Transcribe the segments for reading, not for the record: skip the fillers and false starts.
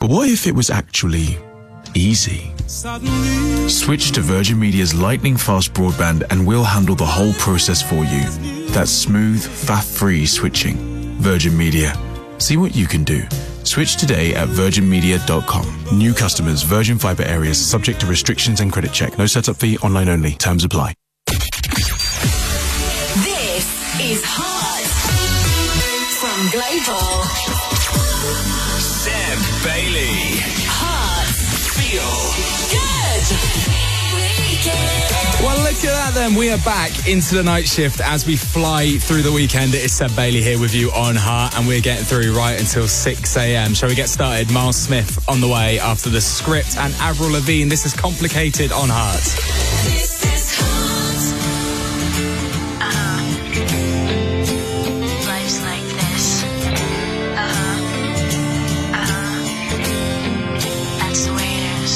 what if it was actually easy? Switch to Virgin Media's lightning fast broadband and we'll handle the whole process for you. That's smooth, faff-free switching. Virgin Media. See what you can do. Switch today at virginmedia.com. New customers, Virgin Fibre areas, subject to restrictions and credit check. No setup fee, online only. Terms apply. This is Hot from Global. Seb Bailey. Hot. Feel Good. Well, look at that then. We are back into the night shift as we fly through the weekend. It is Seb Bailey here with you on Heart, and we're getting through right until 6 a.m. Shall we get started? Miles Smith on the way after the script, and Avril Lavigne. This is Complicated on Heart. This is Hot. Life's like this. That's the way it is.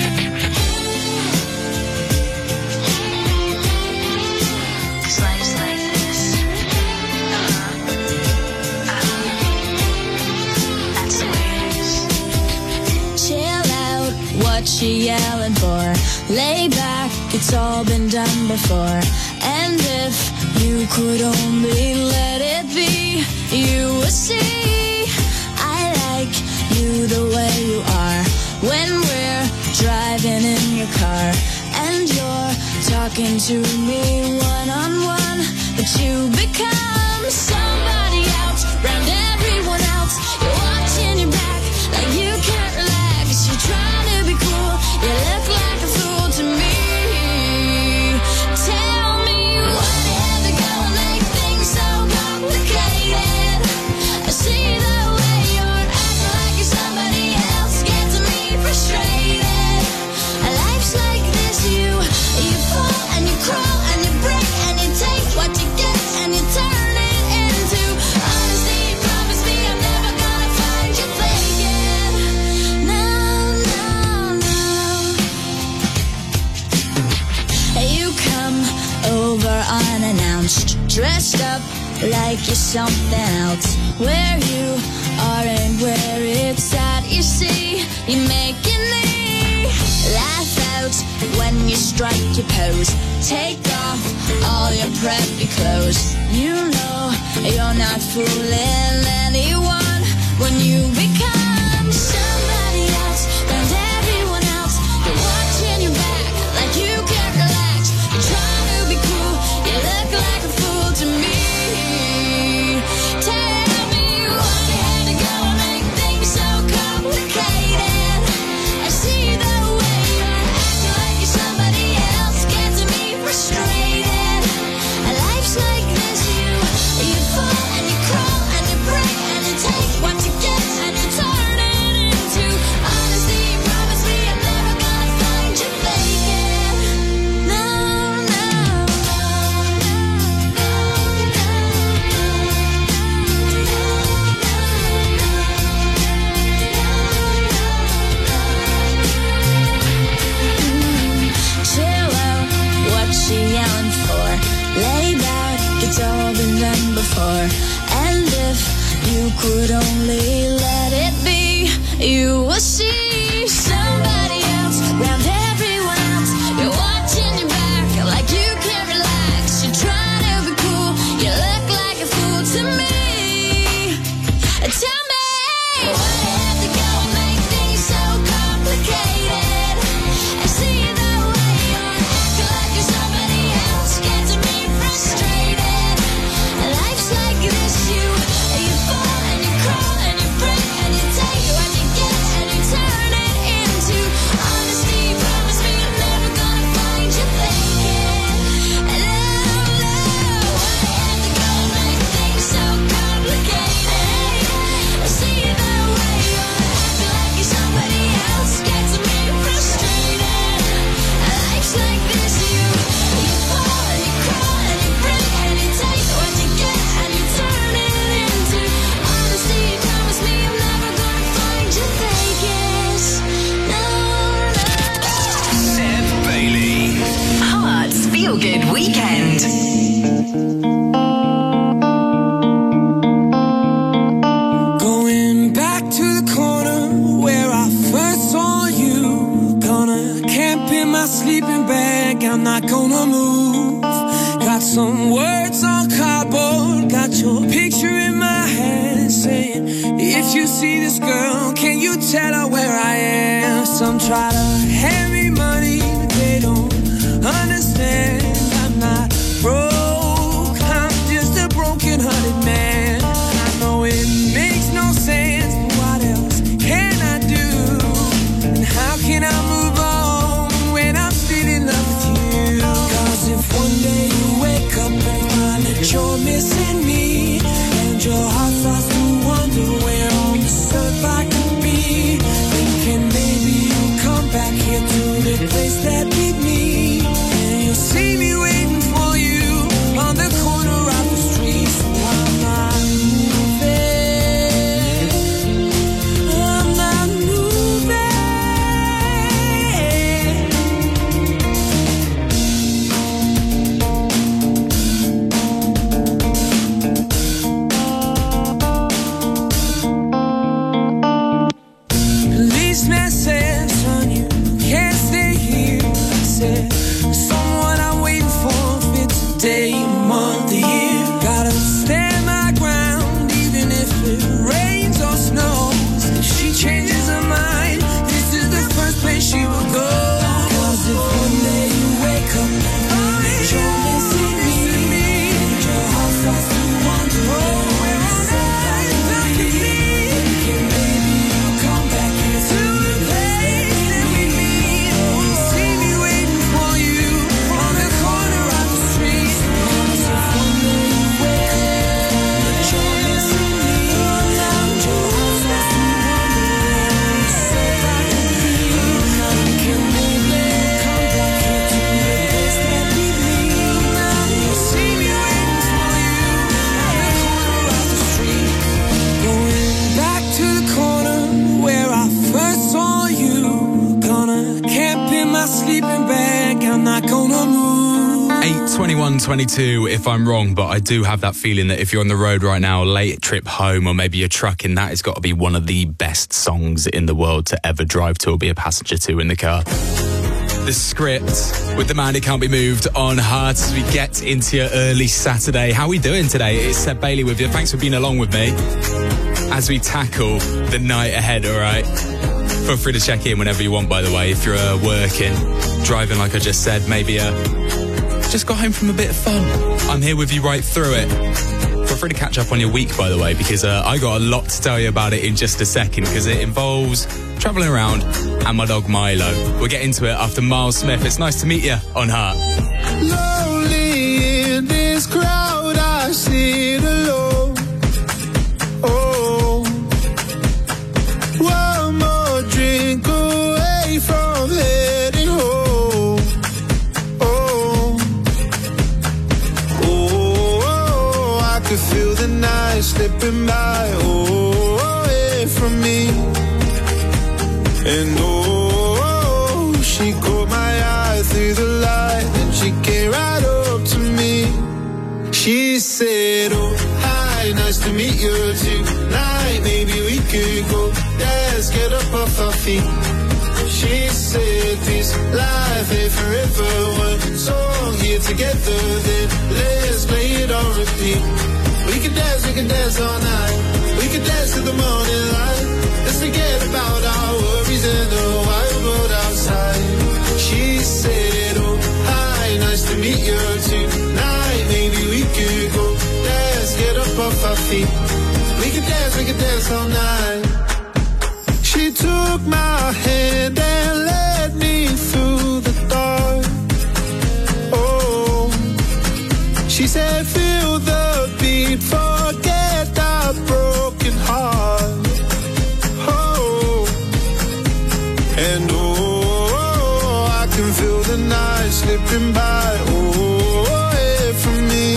What she yelling for? Lay back, it's all been done before. And if you could only let it be, you would see I like you the way you are. When we're driving in your car and you're talking to me one-on-one, but you become somebody else, round everyone else. You're watching your back like you can't relax. You're trying to be cool, you look like a fool to me. Tell me what had to go and make things so complicated. I see the way you're acting like you're somebody else, gets me frustrated. Life's like this, you fall and you crawl and you break and you take what you get and you turn it into honesty. Promise me I'm never gonna find you faking. No, no, no. You come over unannounced, dressed up like you're something else. Where you are and where it's at, you see, you're making me laugh out when you strike your pose. Take off all your preppy clothes. You know you're not fooling anyone when you become somebody else, and everyone else. You're watching your back like you can't relax. You're trying to be cool, you look like a fool to me. Tell me what had to go and make things so complicated. I see the way you're acting like you're somebody else, gets me frustrated. Life's like this, you fall and you crawl and you break and you take what you get and you turn it into honesty. Promise me I'm never gonna find you faking. No, no, chill out, what she yelling for? Lay back, it's all been done before. And if you could only let it be, you will see somebody else, round everyone else. You're watching your back like you can't relax. You're trying to be cool, you look like a fool to me. Tell me what had to go and make things so complicated. I see the way you're acting like you're somebody else, gets me frustrated. Life's like this, you fall and you crawl and you you tell her where I am. Some try to hand me money, but they don't understand. I'm not broke, I'm just a broken-hearted man. I know it makes no sense, but what else can I do? And how can I move on when I'm still in love with you? 'Cause if one day you wake up and find that you're missing me, and your heart starts to wonder where on this earth I could be, thinking maybe you'll come back here to the place that beat me, and you'll see me waiting for you on the corner of the street. So I'm not moving, I'm not moving. Policeman said, son, you can't stay here. I said, someone I'm waiting for fits a day, a month, a year. Gotta stand my ground, even if it rains or snows. If she changes her mind, this is the first place she will go. 'Cause if one day you wake up and you're missing me, and your heart starts to wonder where on earth I could be, thinking maybe you'll come back here to the place that we meet. You see me waiting for you on the corner of the street. 'Cause if one day you wake up and you're missing me, and your heart starts to wonder where on earth I could be, thinking maybe you'll come back here to the place that we meet. You see me waiting for you on the corner of the street. Going back to the corner where I first saw you. Gonna camp in my sleeping bag, I'm not gonna move. 8:21:22 if I'm wrong, but I do have that feeling that if you're on the road right now, a late trip home, or maybe you're trucking, that has got to be one of the best songs in the world to ever drive to or be a passenger to in the car. The Script with The Man Who Can't Be Moved on Heart as we get into your early Saturday. How are we doing today? It's Seb Bailey with you. Thanks for being along with me as we tackle the night ahead, all right? Feel free to check in whenever you want, by the way, if you're working, driving like I just said, maybe just got home from a bit of fun. I'm here with you right through it. Feel free to catch up on your week, by the way, because I got a lot to tell you about it in just a second, because it involves travelling around and my dog Milo. We'll get into it after Miles Smith. It's nice to meet you on Heart. Lonely in this crowd, I sit alone. Oh, one more drink away from heading home. Oh, oh, I could feel the night slipping by. Oh, away from me. And oh, she caught my eye through the light, and she came right up to me. She said, oh, hi, nice to meet you tonight. Maybe we could go dance, get up off our feet. She said, this life ain't forever. One song here together, then let's play it on repeat. We can dance all night. We can dance till the morning light. Let's forget about our worries and the wild world outside. She said, oh, hi, nice to meet you tonight. Maybe we could go dance, get up off our feet. We can dance all night. She took my hand and led me through the dark. Oh, she said, feel the beat, forget our broken heart. And oh, I can feel the night slipping by, oh, away from me.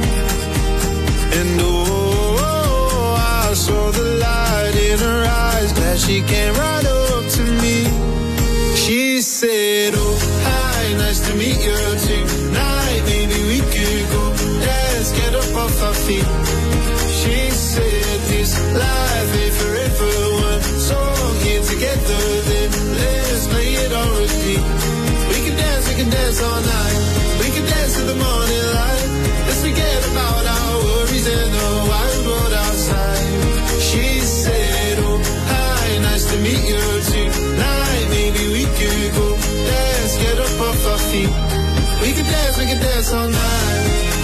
And oh, I saw the light in her eyes, glad she came right up to me. She said, oh, hi, nice to meet you tonight. Maybe we could go dance, get up off our feet. She said, this life ain't forever. One song here together, then let's play it on repeat. We can dance all night. We can dance till the morning light. Let's forget about our worries and the wild world outside. She said, oh, hi, nice to meet you tonight. Maybe we could go dance, get up off our feet. We could dance all night.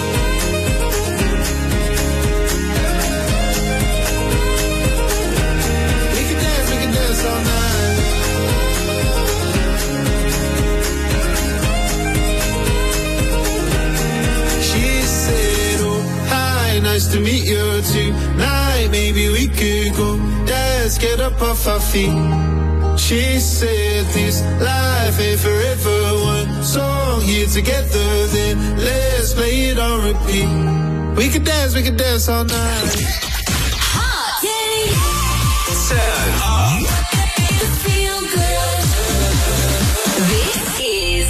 We could dance all night. She said, oh, hi, nice to meet you tonight. Maybe we could go dance, get up off our feet. She said this life ain't forever. One song here together, then let's play it on repeat. We could dance all night. Hot. Turn up. Feel good. This is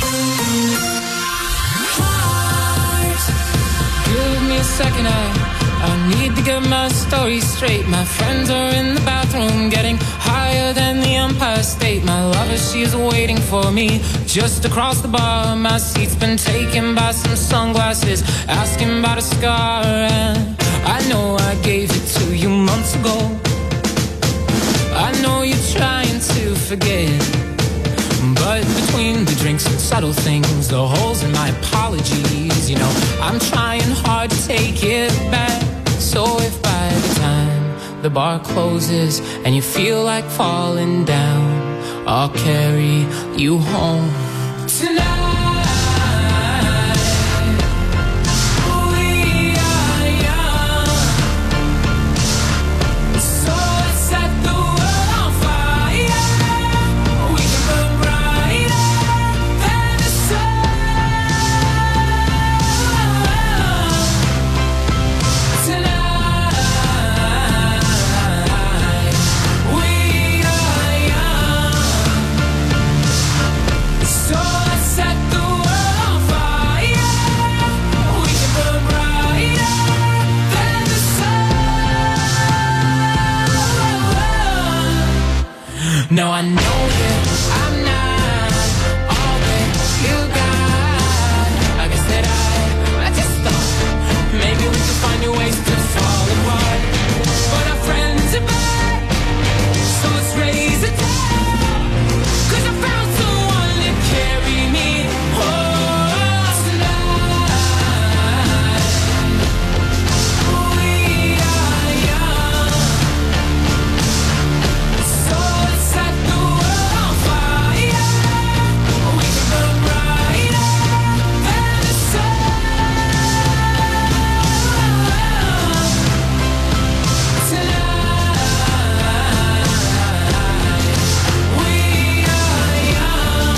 Heart. Give me a second, I need to get my story straight. My friends are in the bathroom getting higher than the Empire State. My lover, she's waiting for me just across the bar. My seat's been taken by some sunglasses, asking about a scar. And I know I gave it to you months ago. I know you're trying to forget, but between the drinks and subtle things, the holes in my apologies, you know, I'm trying hard to take it back. So if by the time the bar closes and you feel like falling down, I'll carry you home tonight. We are young, so let's set the world on fire. We can burn brighter than the sun tonight. We are young, so let's set the world on fire. We can burn brighter than the sun. No, I know that I'm not all that you got. I guess that I just thought maybe we could find new ways to fall apart. But our friends are back, so let's raise a toast. 'Cause I found someone to carry me home tonight. We are young, so let's set the world on fire. We can burn brighter than the sun tonight. We are young,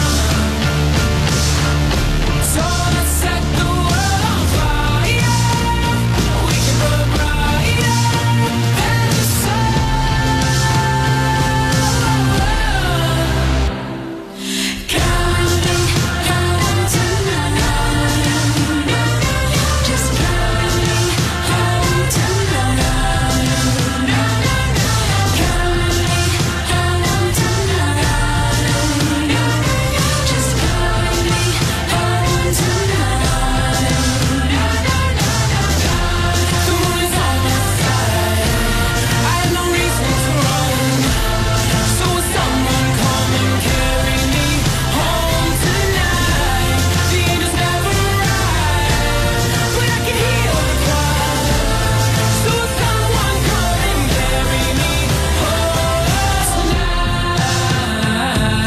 so let's set the world on fire. We can burn brighter than the sun. Counting tonight. Just counting tonight. Counting tonight. Just counting tonight. The moon is on my side. I have no reason to run. So will someone come and carry me home tonight? The angels never arrive, but I can hear the choir. So will someone come and carry me home tonight?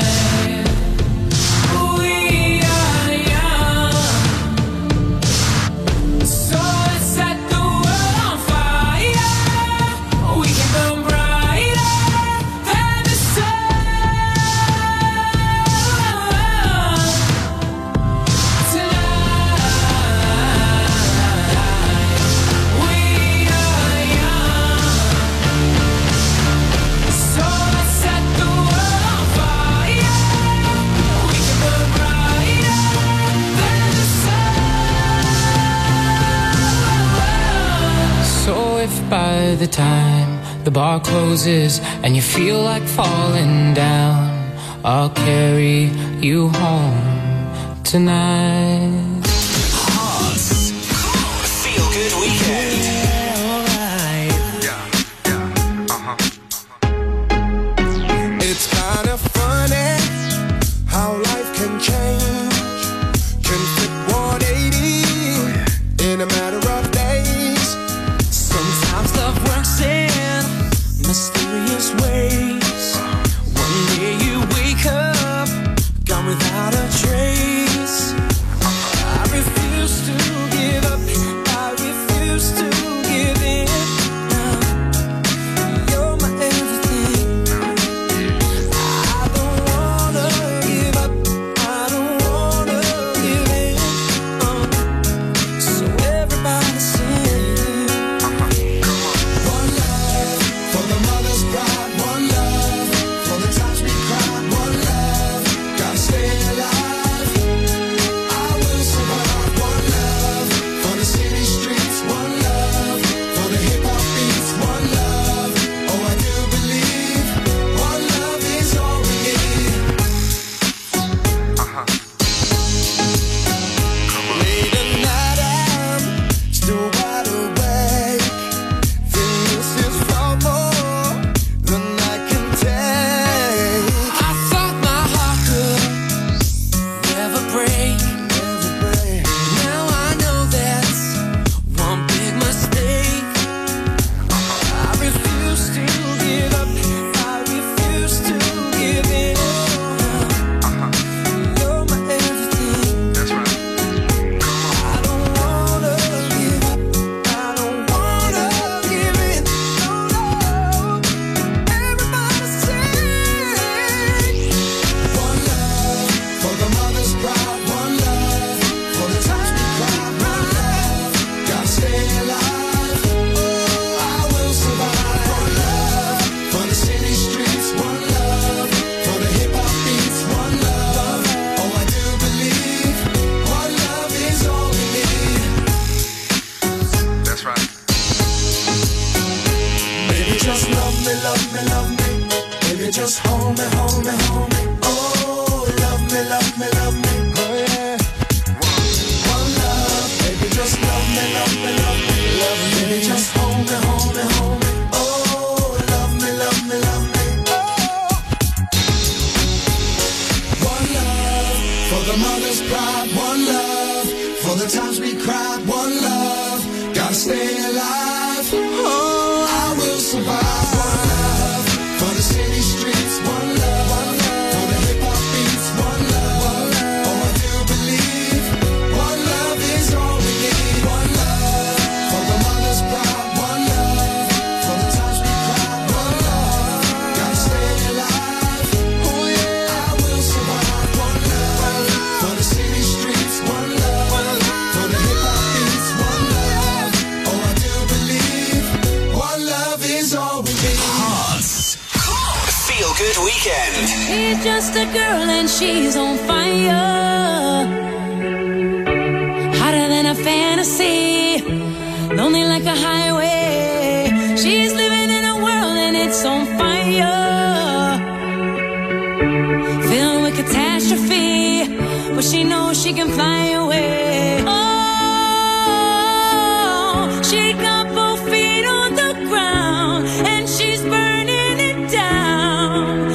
We are young, so let's set the world on fire. We can burn brighter than the sun tonight. We are young, so let's set the world on fire. We can burn brighter than the sun. So if by the time the bar closes and you feel like falling down, I'll carry you home tonight. Hearts. Feel good weekend. hold me, hold me, hold me. Oh, love me, love me, love me. Oh yeah. One love, baby, just love me, love me, love me, love me. Baby, just hold me, hold me, hold me. Oh, love me, love me, love me. Oh. One love for the mother's pride. One love for the times we cried. One love, gotta stay alive. Oh, I will survive. One love for the city streets. One love for the hip hop beats. One love, oh I do believe. One love is all we need. One love for the mother's pride. One love for the times we cried. One love, gotta stay alive. Oh yeah, I will survive. One love for the city streets. One love for the hip hop beats. One love, oh I do believe. One love is all we need. Hearts. Feel Good Weekend. She's just a girl and she's on fire. Hotter than a fantasy. Lonely like a highway. She's living in a world and it's on fire. Filled with catastrophe. But she knows she can fly away. Oh, she got both feet on the ground and she's burning it down.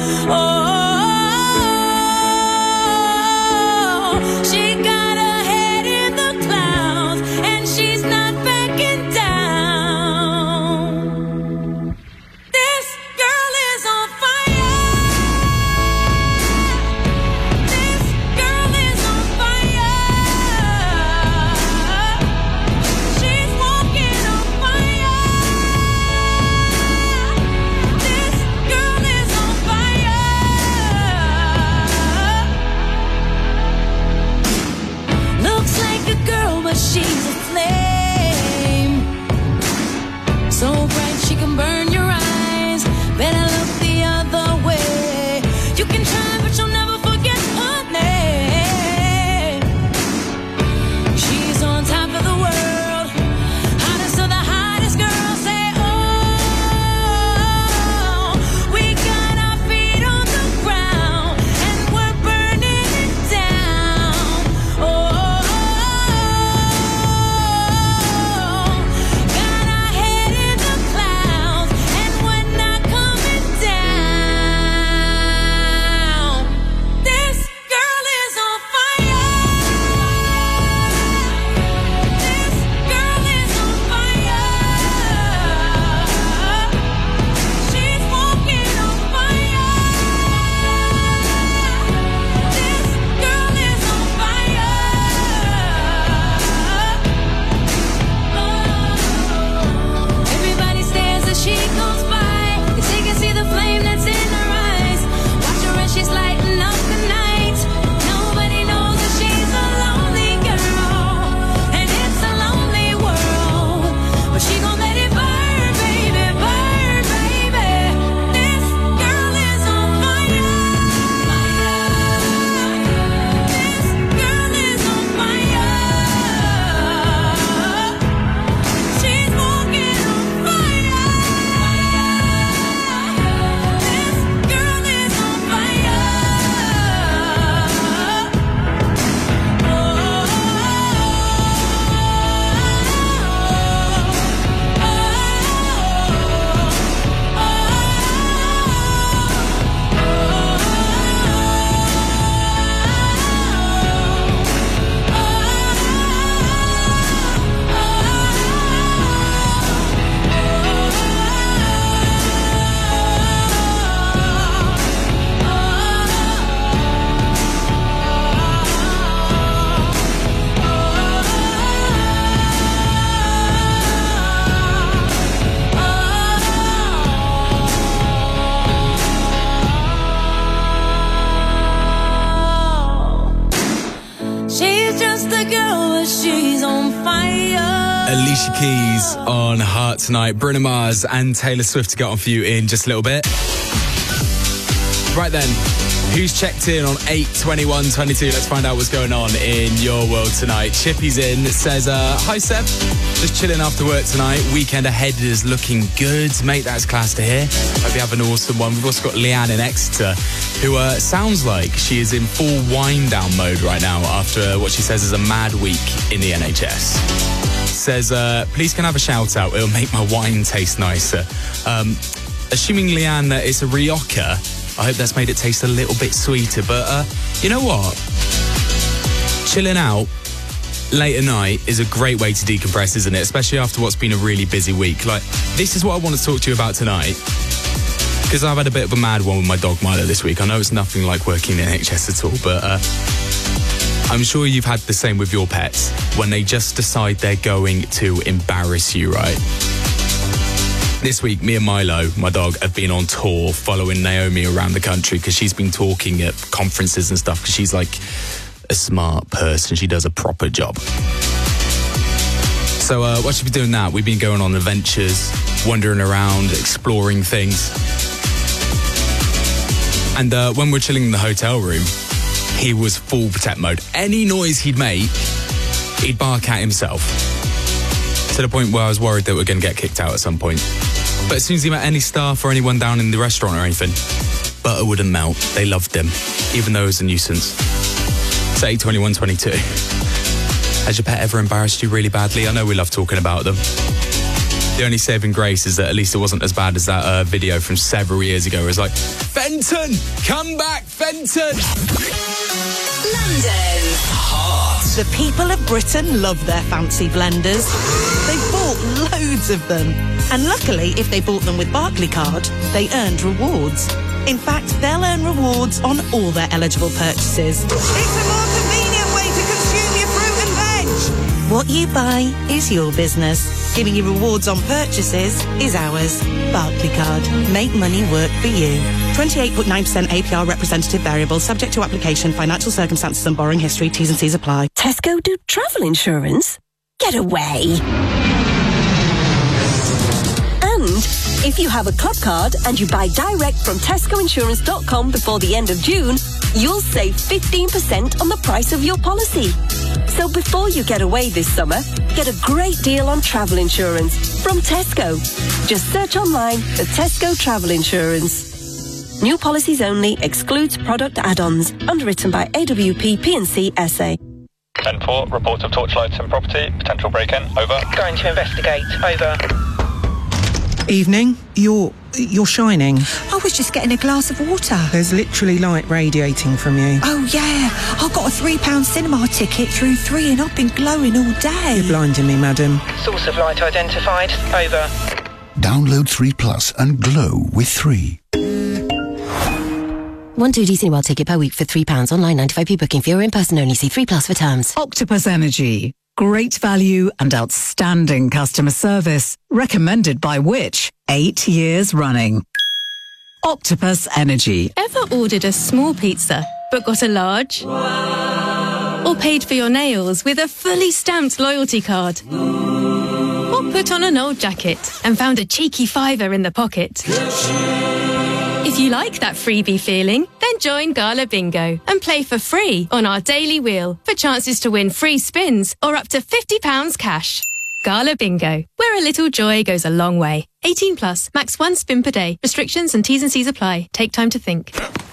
Oh, she got her head in the clouds and she's not backing down. This girl is on fire. This girl is on fire. She's walking on fire. This girl is on fire. Looks like a girl, but she's a flame. So bright she can burn your eyes. Better look the other way. You can try, but you'll never forget her name. She's on top of the world. Hottest of the hottest girls say, oh, we got our feet on the ground and we're burning it down. Oh, got our head in the clouds and we're not coming down. This girl is on fire. This girl is on fire. She's walking on fire. This girl is on fire. Everybody stares as she goes by, 'cause they can see the flame that's in her eyes. Watch her as she's lighting up the night. Nobody knows that she's a lonely girl, and it's a lonely world. But she gon' let it burn, baby, burn, baby. This girl is on fire. This girl is on fire. She's walking on fire. This girl is on fire. She's just a girl, but she's on fire. Alicia Keys on Heart tonight. Bruno Mars and Taylor Swift to get on for you in just a little bit. Right then, Who's checked in on 8:21:22? Let's find out what's going on in your world tonight. Chippy's in, says, hi Seb, just chilling after work tonight. Weekend ahead is looking good. Mate, that's class to hear. Hope you have an awesome one. We've also got Leanne in Exeter, who sounds like she is in full wind down mode right now after what she says is a mad week in the NHS. Says, please can I have a shout out? It'll make my wine taste nicer. Assuming, Leanne, that it's a Rioja, I hope that's made it taste a little bit sweeter. But you know what? Chilling out late at night is a great way to decompress, isn't it? Especially after what's been a really busy week. Like, this is what I want to talk to you about tonight. Because I've had a bit of a mad one with my dog Milo this week. I know it's nothing like working in NHS at all, but I'm sure you've had the same with your pets when they just decide they're going to embarrass you, right? This week, me and Milo, my dog, have been on tour following Naomi around the country because she's been talking at conferences and stuff because she's like a smart person. She does a proper job. So while she's been doing that, we've been going on adventures, wandering around, exploring things. And when we're chilling in the hotel room, he was full protect mode. Any noise he'd make, he'd bark at himself. To the point where I was worried that we're going to get kicked out at some point. But as soon as he met any staff or anyone down in the restaurant or anything, butter wouldn't melt. They loved him, even though it was a nuisance. It's 8:21:22. Has your pet ever embarrassed you really badly? I know we love talking about them. The only saving grace is that at least it wasn't as bad as that video from several years ago. It was like, Fenton, come back, Fenton! London. The people of Britain love their fancy blenders. They bought loads of them. And luckily, if they bought them with Barclaycard, they earned rewards. In fact, they'll earn rewards on all their eligible purchases. It's a more convenient way to consume your fruit and veg. What you buy is your business. Giving you rewards on purchases is ours. Barclaycard. Make money work for you. 28.9% APR representative variable, subject to application, financial circumstances and borrowing history. T's and C's apply. Tesco do travel insurance? Get away. And if you have a club card and you buy direct from tescoinsurance.com before the end of June, you'll save 15% on the price of your policy. So before you get away this summer, get a great deal on travel insurance from Tesco. Just search online for Tesco Travel Insurance. New policies only, excludes product add-ons. Underwritten by AWP P&C SA. 10-4, report of torchlights in property, potential break-in, over. Going to investigate, over. Evening, you're shining. I was just getting a glass of water. There's literally light radiating from you. Oh yeah, I got a £3 cinema ticket through 3 and I've been glowing all day. You're blinding me, madam. Source of light identified, over. Download 3 Plus and glow with 3. 1 2D Cineworld ticket per week for £3. Online 95p booking fee or in person only. See 3 Plus for terms. Octopus Energy. Great value and outstanding customer service. Recommended by Which? 8 years running. Octopus Energy. Ever ordered a small pizza but got a large? Wow. Or paid for your nails with a fully stamped loyalty card? Or put on an old jacket and found a cheeky £5 in the pocket? If you like that freebie feeling, then join Gala Bingo and play for free on our daily wheel for chances to win free spins or up to £50 cash. Gala Bingo, where a little joy goes a long way. 18 plus, max 1 spin per day. Restrictions and T's and C's apply. Take time to think.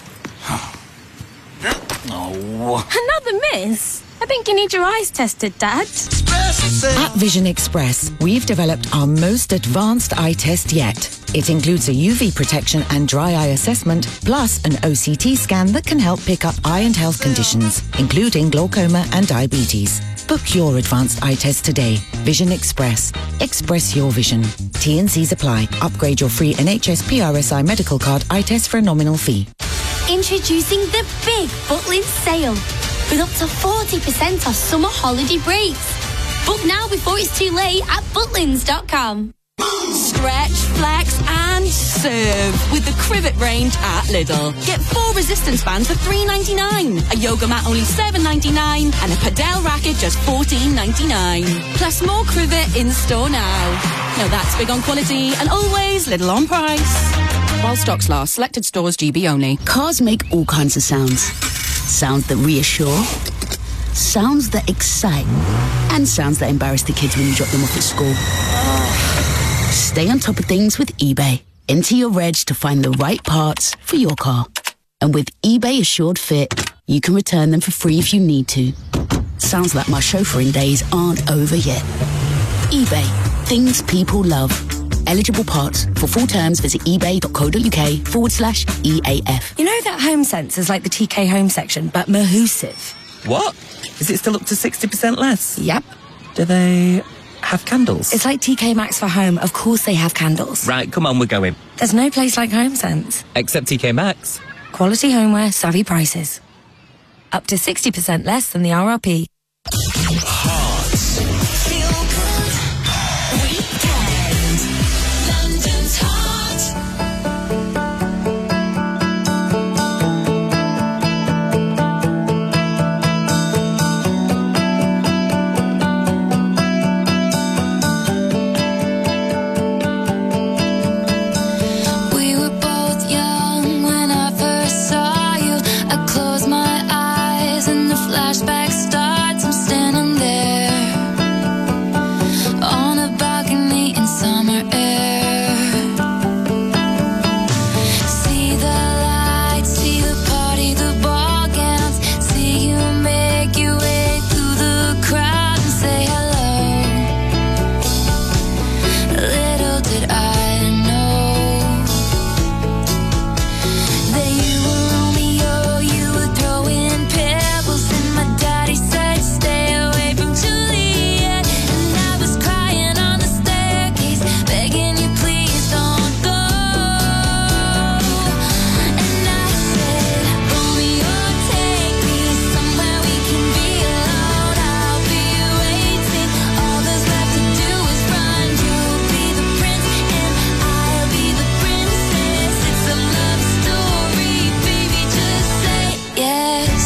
Oh. Another miss? I think you need your eyes tested, Dad. At Vision Express, we've developed our most advanced eye test yet. It includes a UV protection and dry eye assessment, plus an OCT scan that can help pick up eye and health conditions, including glaucoma and diabetes. Book your advanced eye test today. Vision Express. Express your vision. T&Cs apply. Upgrade your free NHS PRSI medical card eye test for a nominal fee. Introducing the big Butlins sale with up to 40% off summer holiday breaks. Book now before it's too late at butlins.com. Stretch, flex and serve with the Crivet range at Lidl. Get 4 resistance bands for $3.99, a yoga mat only $7.99 and a padel racket just $14.99. Plus more Crivet in store now. Now that's big on quality and always Lidl on price. While stocks last, selected stores GB only. Cars make all kinds of sounds. Sounds that reassure, sounds that excite, and sounds that embarrass the kids when you drop them off at school. Stay on top of things with eBay. Enter your reg to find the right parts for your car. And with eBay Assured Fit, you can return them for free if you need to. Sounds like my chauffeuring days aren't over yet. eBay. Things people love. Eligible parts. For full terms, visit ebay.co.uk/EAF. You know that HomeSense is like the TK Home section, but Mahusive? What? Is it still up to 60% less? Yep. Do they have candles? It's like TK Maxx for home. Of course they have candles. Right, come on, we're going. There's no place like HomeSense. Except TK Maxx. Quality homeware, savvy prices. Up to 60% less than the RRP. Flashback starts, I'm standing there on a balcony in summer air. See the lights, see the party, the ball gowns. See you make your way through the crowd and say hello. Little did I know that you were Romeo, you were throwing pebbles. My daddy said stay away from Juliet, and I was crying on the staircase, begging you please don't go. And I said, Romeo, take me somewhere we can be alone. I'll be waiting, all there's left to do is run. You'll be the prince and I'll be the princess. It's a love story, baby, just say yes.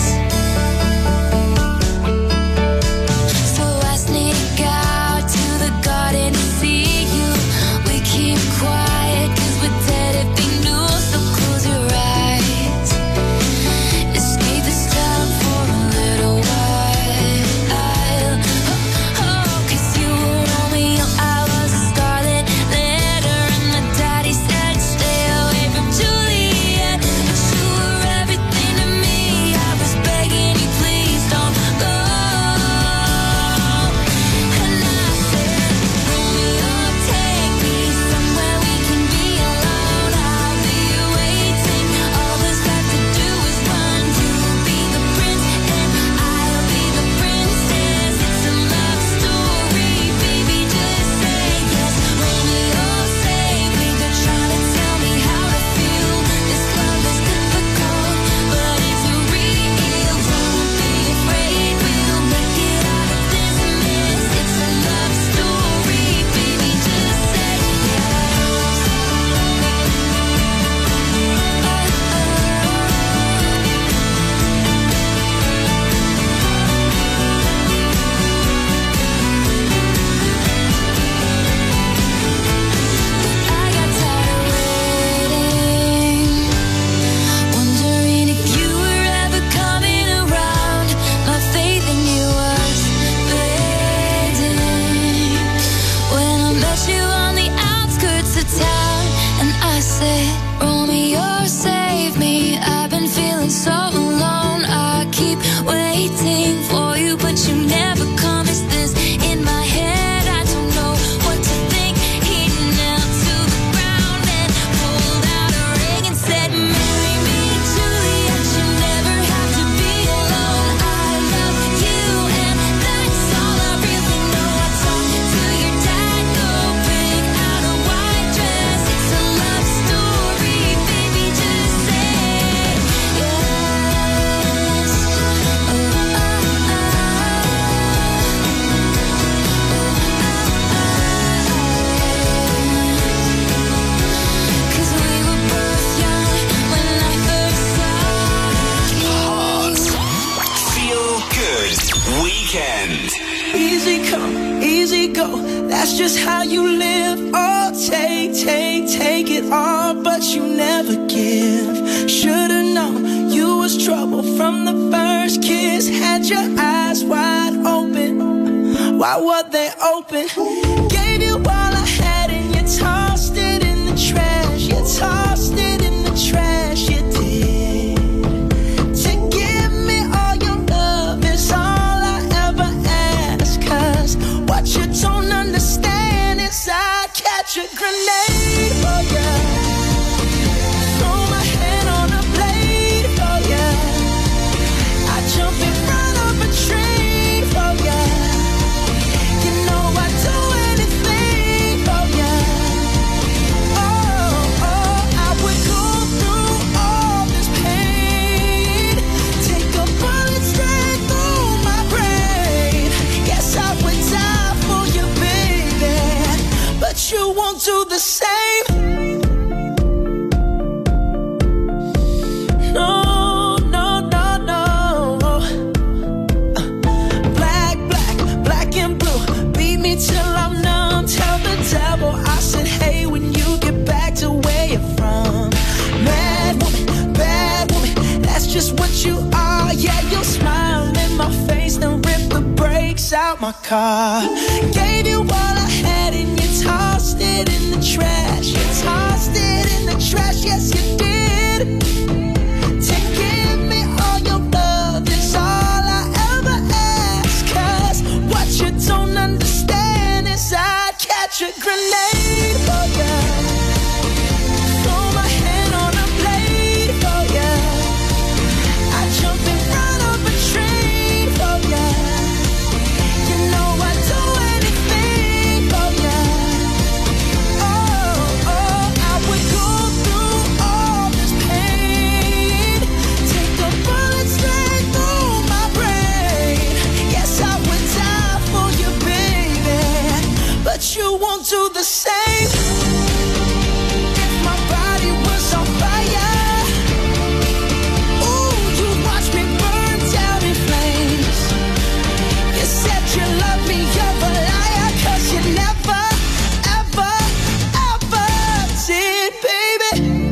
So I sneak out to the garden to see you. We keep quiet 'cause we're dead if we knew. So close your eyes, escape this time for a little while. Oh, 'cause you were Romeo, I was a scarlet letter, and my daddy said stay away from Juliet. But you were everything to me, I was begging you please don't go. And I said, Romeo, take me somewhere we can be alone. I'll be waiting, all there's left to do is run. You'll be the prince and I'll be the princess. It's a love story, baby, just say yes. Romeo, save me, they're trying to tell me how to feel. This love is difficult, but it's real. Don't be afraid, we'll make it out of this mess. It's a love story, baby, just say I got tired of waiting, wondering if you were ever coming around. My faith in you was fading when I met you on the outskirts of town, and I said, Romeo, save me. I've been feeling so alone. I keep waiting for you, but you never come. Is this in my head? I don't know what to think. He knelt to the ground and pulled out a ring and said, marry me, Juliet. You never have to be alone. I love you, and that's all I really know. I talked to your dad, go bring out a white dress. It's a love story, baby, just say yes. weekend. Easy come, easy go. That's just how you live. Oh, take it all, but you never give. Should've known you was trouble from the first kiss. Had your eyes wide open. Why were they open? Gave you all I had and you tossed it in the trash. You tossed it in the trash, you did. To give me all your love is all I ever ask. Cause what you don't understand is I catch a grenade for ya. Throw my hand on a blade for ya. I jump in front of a train for ya. You know I'd do anything for ya. Oh, I would go through all this pain. Take a bullet straight through my brain. Yes, I would die for you, baby, but you won't do the same. No, no, no, no. Black and blue. Beat me till I'm numb. Tell the devil I said, hey, when you get back to where you're from. Bad woman, that's just what you are. Yeah, you'll smile in my face, then rip the brakes out my car. Gave you all I had and you tossed it in the trash. You tossed it in the trash, yes you did. To give me all your love is all I ever ask. Cause what you don't understand is I catch a grenade for ya. Throw my hand on a blade for ya. I jump in front of a train for ya. You know I'd do anything for ya. Oh, I would go through all this pain. Take a bullet straight through my brain. Yes, I would die for you, baby, but you won't do the same. If my body was on fire, ooh, you watch me burn down in flames. You said you love me, you're a liar, cause you never, ever, ever did, baby.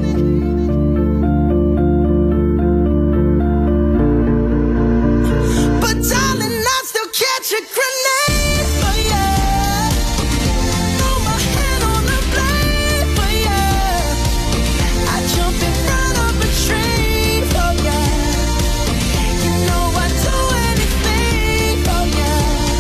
But darling, I still catch a grenade for ya. Throw my hand on a blade for ya. I jump in front of a train for ya. You know I'd do anything for ya.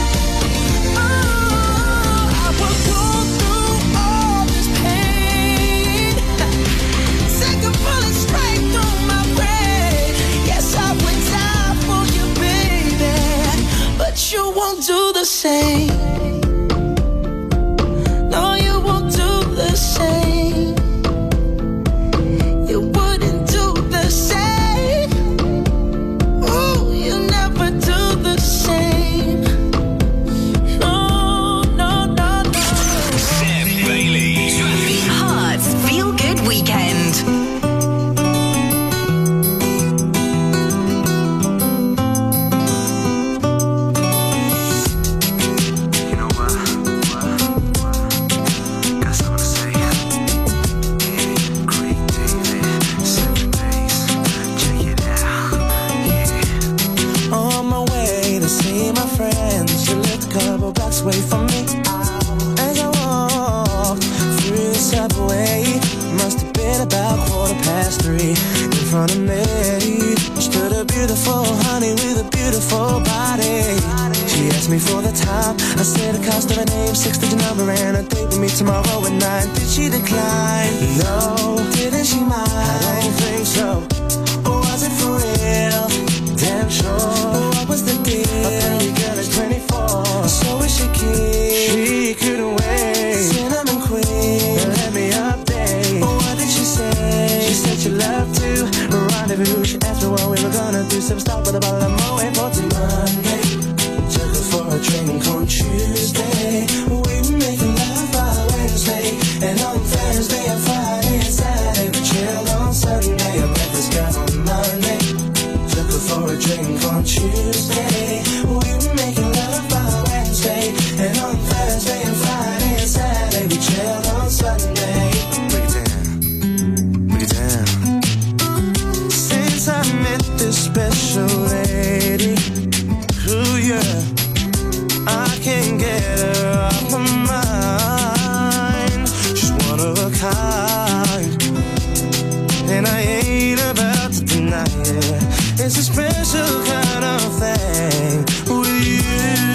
Oh, I would go through all this pain. Take a bullet straight through my brain. Yes, I would die for you, baby, but you won't do the same. No, you won't do the same. You wouldn't do the same. Ooh, you never do the same. No, no, no, no. Seb Bailey. Hearts Feel Good Weekend. You know what? Got something to say. Yeah, Creek David, 7 days. Check it out. Yeah. On my way to see my friends, you lived a couple blocks away from me. As I walked through the subway, must have been about 3:15. In front of me stood a beautiful honey with a beautiful body. She asked me for the time. I said the cost of a name, 6-digit number, and a date with me tomorrow at 9. Did she decline? No. Didn't she mind? I don't think so. Or was it for real? Damn sure. What was the deal? A pretty girl is 24, so is she keen? She couldn't wait. Cinnamon queen, let me update. What did she say? She said she loved to rendezvous. She asked me what we were gonna do. Some stop with a bottle of Moet for Monday. Took her for a drink on Tuesday. We were making love by Wednesday, and on Thursday and Friday and Saturday we chilled on Sunday. I met this girl on Monday. Took her for a drink on Tuesday. We were making love by Wednesday, and on Thursday and Friday and Saturday we chilled on Sunday. special lady. Ooh, yeah. I can't get her off my mind. She's one of a kind, and I ain't about to deny it. It's a special kind of thing with you.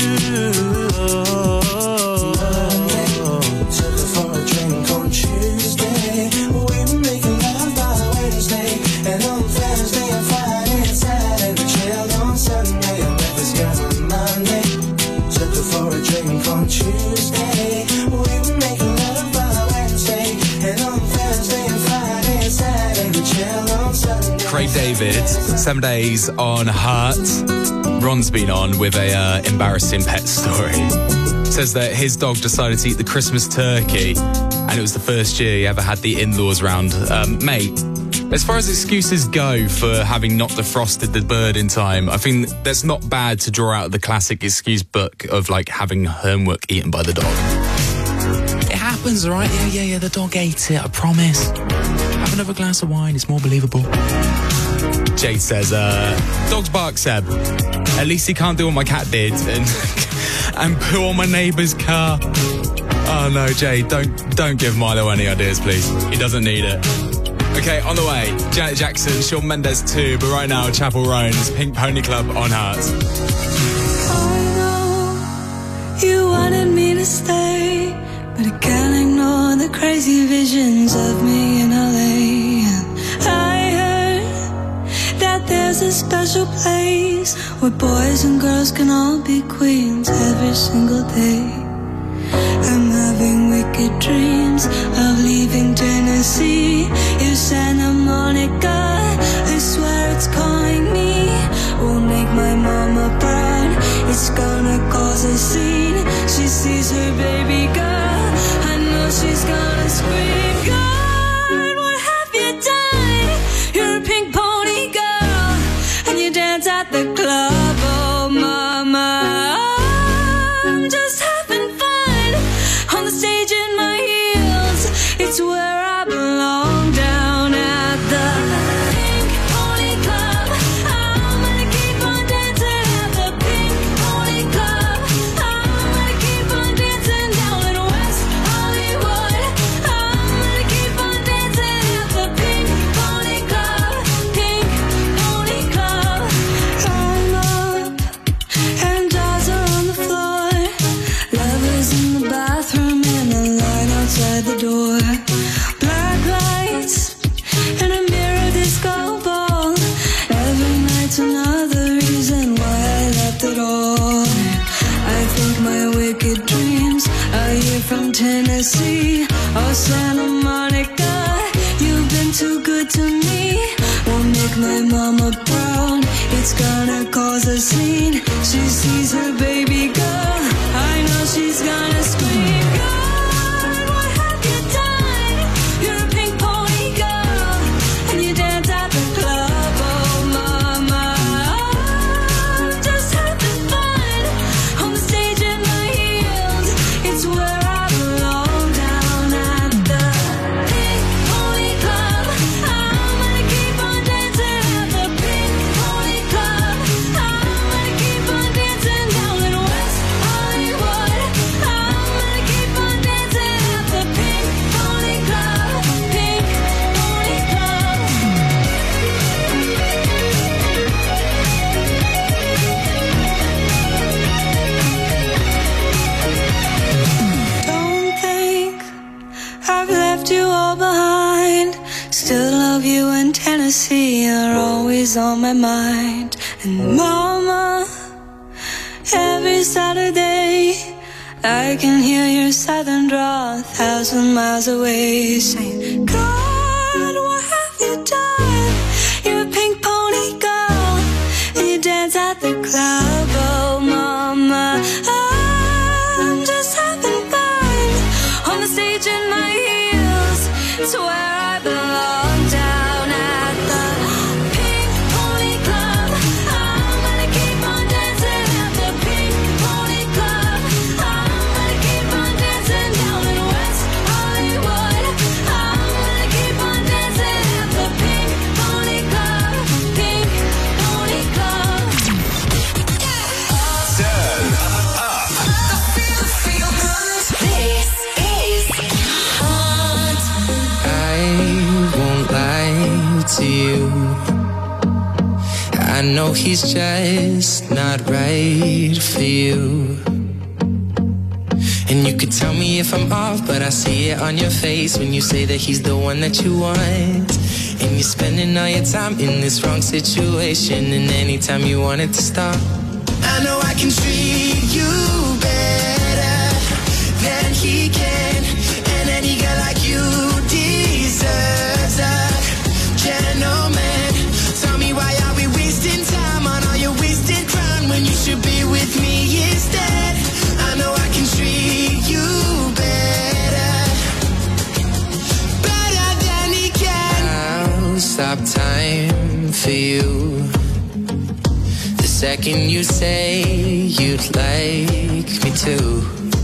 Took her for a drink on Tuesday. We were making love by Wednesday, and on Thursday and Friday and Saturday we chilled on Sunday and breakfast got on Monday. Took her for a drink on Tuesday. We were making love by Wednesday, and on Thursday and Friday and Saturday we chilled on Sunday. Craig David, 7 days on Heart. Ron's been on with a embarrassing pet story. Says that his dog decided to eat the Christmas turkey, and it was the first year he ever had the in-laws round. Mate, as far as excuses go for having not defrosted the bird in time, I think that's not bad to draw out the classic excuse book of like having homework eaten by the dog. It happens, all right? Yeah, the dog ate it, I promise. Have another glass of wine, it's more believable. Jade says, dogs bark, Seb. At least he can't do what my cat did and poo on my neighbour's car. Oh no, Jade, don't give Milo any ideas, please. He doesn't need it. Okay, on the way, Janet Jackson, Shawn Mendes too, but right now, Chapel Roan's Pink Pony Club on Heart. I know you wanted me to stay, but I can't ignore the crazy visions of me in LA. I heard that there's a special place where boys and girls can all be queens every single day. I'm having wicked dreams of leaving Tennessee. You Santa Monica, I swear it's calling me. Will make my mama proud. It's gonna cause a scene. She sees her baby girl, I know she's gonna scream. God, what have you done? You're a pink pony girl, and you dance at the club. Oh mama, I'm just having fun on the stage in my heels. It's where I belong, down at the Pink Pony Club. I'm gonna keep on dancing at the Pink Pony Club. I'm gonna keep on dancing down in West Hollywood. I'm gonna keep on dancing at the Pink Pony Club. Pink Pony Club. I'm up and dolls are on the floor. Lovers in the bathroom and a line outside the door. Black lights and a mirror disco ball. Every night's another reason why I left it all. I think my wicked dreams are here from Tennessee or Santa Monica. You've been too good to me. Won't make my mama proud. It's gonna cause a scene. She sees her baby girl, I know she's gonna scream. God, what have you done? You're a pink pony girl, and you dance at the club. Oh mama, I'm just having fun on the stage in my heels. It's where I belong, down at the Pink Pony Club. I'm gonna keep on dancing at the Pink Pony Club. I'm gonna keep on dancing down in West Hollywood. I'm gonna keep on dancing at the Pink Pony Club. Pink Pony Club. Don't think I've left you all behind. Still love you in Tennessee, you're always on my mind. And mama, every Saturday I can hear your southern drawl 1,000 miles away, saying, God, what have you done? You're a pink pony girl, and you dance at the club. Oh mama, I'm just having fun on the stage in my heels. It's where I belong, down at the Pink Pony Club. I'm gonna keep on dancing at the Pink Pony Club. I'm gonna keep on dancing down in West Hollywood. I'm gonna keep on dancing at the Pink Pony Club. Pink Pony I know he's just not right for you. And you could tell me if I'm off, but I see it on your face when you say that he's the one that you want. And you're spending all your time in this wrong situation, and anytime you want it to stop, I know I can treat you better than he can. And any girl like you deserves a gentleman. Tell me, why are we wasting time on all your wasted crown when you should be with me instead? I know I can treat you better, better than he can. I'll stop time for you the second you say you'd like me to.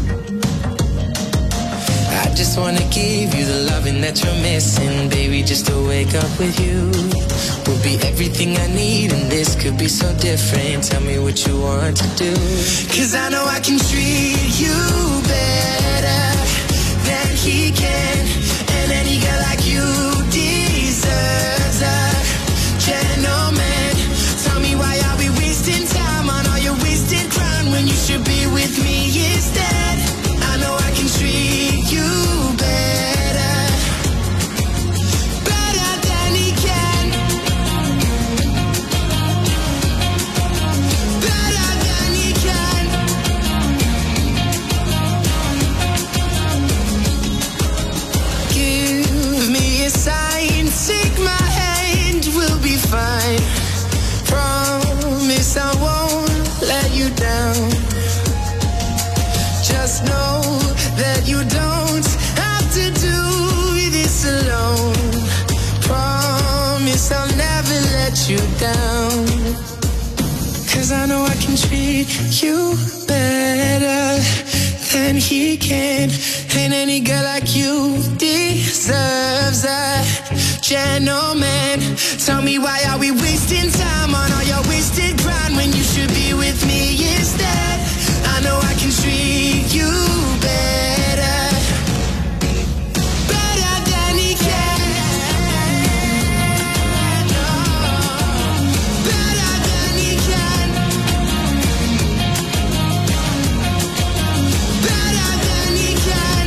I just wanna give you the loving that you're missing, baby. Just to wake up with you will be everything I need, and this could be so different. Tell me what you want to do, 'cause I know I can treat you better than he can. And any girl like you deserves a gentleman. Tell me, why are we wasting time on all your wasted crown when you should be with me instead? I know I can treat you better, better than he can, better than he can. Give me a sign, take my hand, we'll be fine. Promise I won't let you down. Just know that you don't have to do this alone. Promise I'll never let you down, 'cause I know I can treat you better than he can. And any girl like you deserves a gentleman. Tell me, why are we wasting time on all your wasted ground when you should be with me instead? I know I can treat you better, better than he can. Better than he can. Better than he can.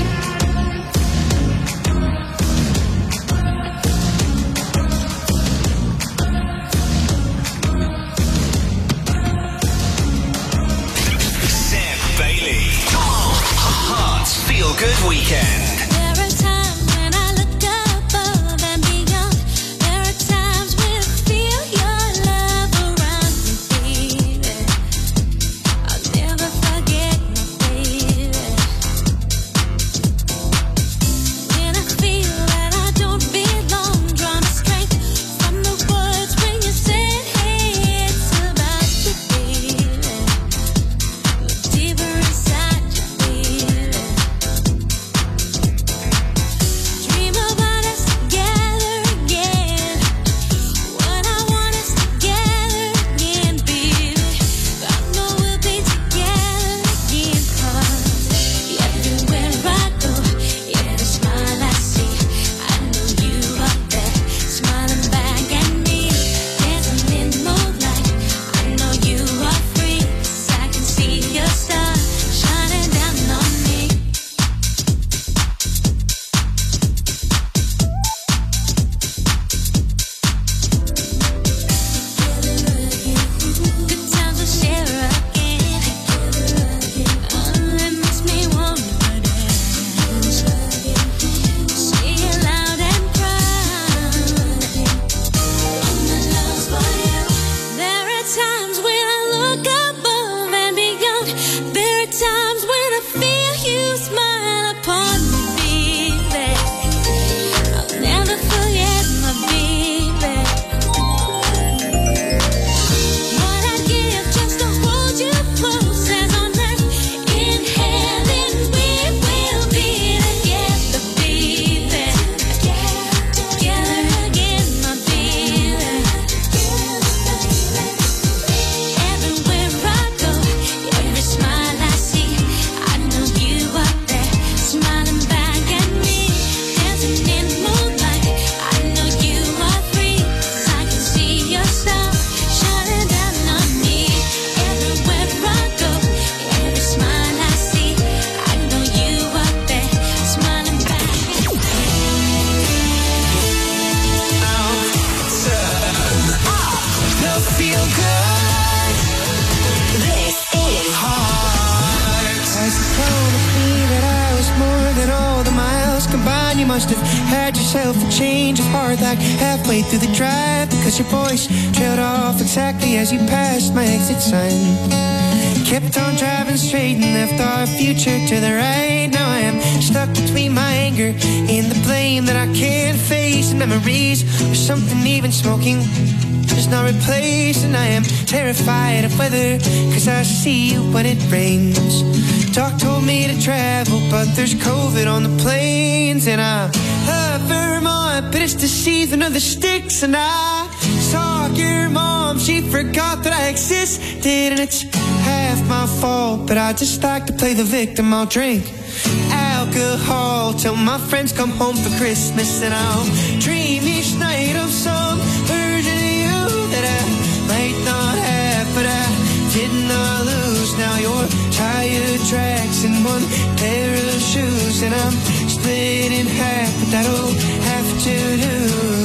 must have had yourself a change of heart like halfway through the drive, because your voice trailed off exactly as you passed my exit sign. Kept on driving straight and left our future to the right. Now I am stuck between my anger and the blame that I can't face, and memories of something even smoking does not replace. And I am terrified of weather, cause I see you when it rains. Doc told me to travel, but there's COVID on the planes. And I love Vermont, but it's the season of the sticks. And I saw your mom, she forgot that I existed. And it's half my fault, but I just like to play the victim. I'll drink alcohol till my friends come home for Christmas. And I'll dream each night of some version of you that I might not have, but I did not lose. Now you're tire tracks and one pair of shoes, and I'm split in half, but that'll have to do.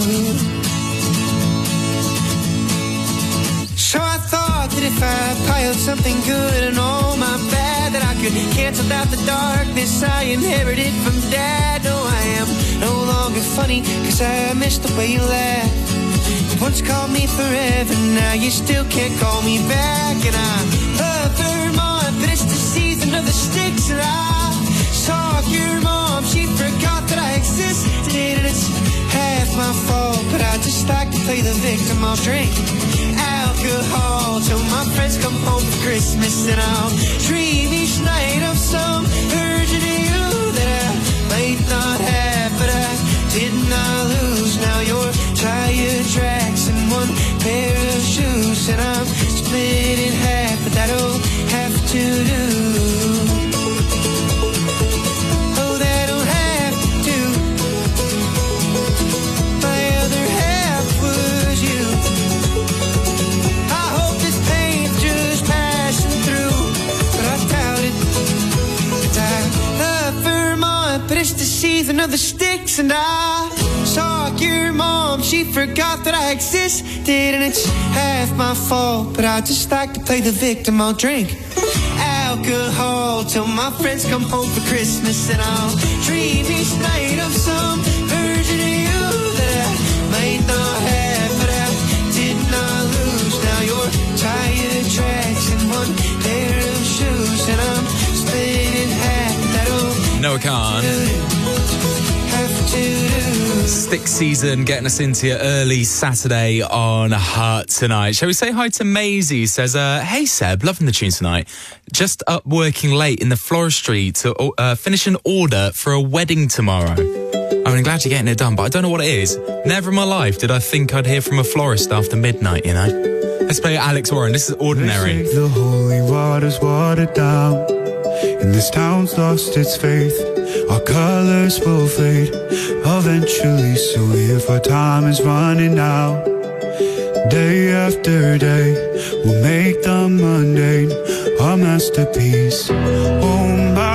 So I thought that if I piled something good and all my bad, that I could cancel out the darkness I inherited from Dad. No, I am no longer funny, cause I missed the way you laughed. You once called me forever, now you still can't call me back. And I love Vermont, but it's the season of the sticks. And I saw your mom, she forgot that I existed. And it's half my fault, but I just like to play the victim. I'll drink alcohol till my friends come home for Christmas. And I'll dream each night of some version of you that I might not have, but I did not lose. Now you're tire tracks and one pair of shoes, and I'm split in half, but that'll have to do. Oh, that'll have to do. My other half was you. I hope this pain's just passing through, but I doubt it. I love Vermont, but it's the season of the sticks. And I saw your mom, she forgot that I existed. And it's half my fault, but I just like to play the victim. I'll drink alcohol till my friends come home for Christmas. And I'll dream each night of some version of you that I might not have, but I did not lose. Now you're tire tracks and one pair of shoes, and I'm split in half. That'll No, I can't. have to do. Stick season getting us into your early Saturday on Heart tonight. Shall we say hi to Maisie? Says, hey Seb, loving the tune tonight. Just up working late in the floristry to finish an order for a wedding tomorrow. I mean, glad you're getting it done, but I don't know what it is. Never in my life did I think I'd hear from a florist after midnight, you know? Let's play Alex Warren. This is Ordinary. The holy water's watered down, and this town's lost its faith. Our colors will fade eventually, so if our time is running out, day after day, we'll make the mundane our masterpiece. Oh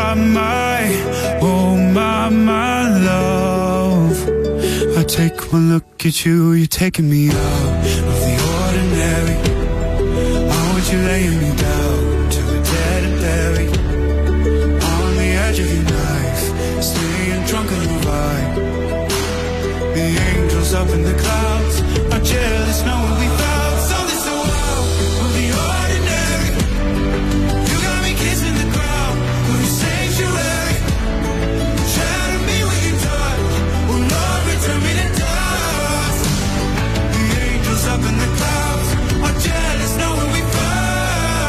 my love, I take one look at you, you're taking me out of the ordinary. How would you lay me down to the dead and buried on the edge of your knife, staying drunk on the vine? The angels up in the clouds are jealous knowing we found something so wild of the ordinary. You got me kissing the ground with a sanctuary. Shatter me with your touch, oh Lord, return me to dust. The angels up in the clouds are jealous knowing we found